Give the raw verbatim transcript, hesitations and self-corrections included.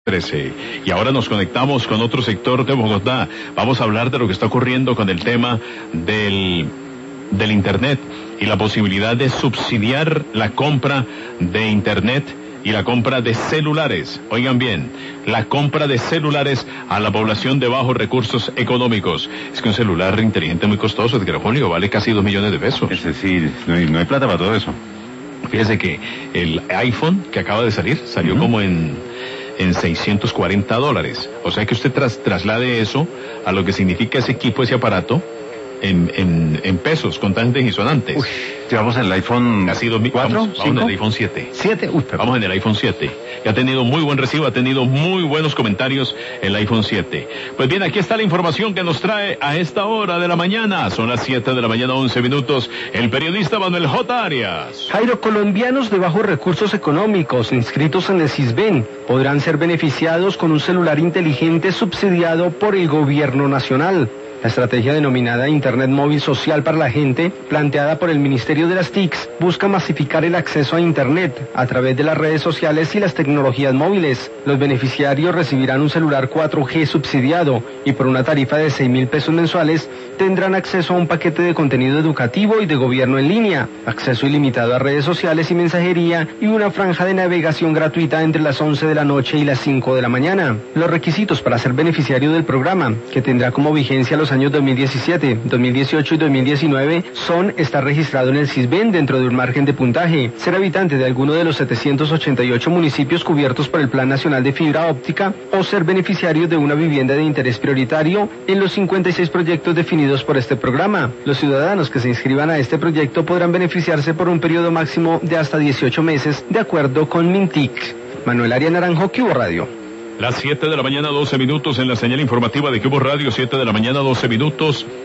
trece. Y ahora nos conectamos con otro sector de Bogotá. Vamos a hablar de lo que está ocurriendo con el tema del, del Internet y la posibilidad de subsidiar la compra de Internet y la compra de celulares. Oigan bien, la compra de celulares a la población de bajos recursos económicos. Es que un celular inteligente muy costoso, Edgar Julio, vale casi dos millones de pesos. Es decir, no hay, no hay plata para todo eso. Fíjese que el iPhone que acaba de salir, salió uh-huh. como en, en seiscientos cuarenta dólares. O sea que usted tras, traslade eso a lo que significa ese equipo, ese aparato, en, en, en pesos, contantes y sonantes. Uy, llevamos el iPhone ha sido cuatro, vamos, vamos en el iPhone siete. ¿siete? Uy, vamos en el iPhone siete. Que ha tenido muy buen recibo, ha tenido muy buenos comentarios el iPhone siete. Pues bien, aquí está la información que nos trae a esta hora de la mañana. Son las siete de la mañana, once minutos. El periodista Manuel J. Arias. Jairo, colombianos de bajos recursos económicos inscritos en el Sisbén podrán ser beneficiados con un celular inteligente subsidiado por el gobierno nacional. La estrategia denominada Internet Móvil Social para la Gente, planteada por el Ministerio de las T I Cs, busca masificar el acceso a Internet a través de las redes sociales y las tecnologías móviles. Los beneficiarios recibirán un celular cuatro G subsidiado y por una tarifa de seis mil pesos mensuales tendrán acceso a un paquete de contenido educativo y de gobierno en línea, acceso ilimitado a redes sociales y mensajería y una franja de navegación gratuita entre las once de la noche y las cinco de la mañana. Los requisitos para ser beneficiario del programa, que tendrá como vigencia los años dos mil diecisiete, dos mil dieciocho y dos mil diecinueve, son estar registrado en el Sisbén dentro de un margen de puntaje, ser habitante de alguno de los setecientos ochenta y ocho municipios cubiertos por el Plan Nacional de Fibra Óptica o ser beneficiario de una vivienda de interés prioritario en los cincuenta y seis proyectos definidos por este programa. Los ciudadanos que se inscriban a este proyecto podrán beneficiarse por un periodo máximo de hasta dieciocho meses, de acuerdo con Mintic. Manuel Arias Naranjo, Cubo Radio. Las siete de la mañana, doce minutos en la señal informativa de Cubo Radio, siete de la mañana, doce minutos.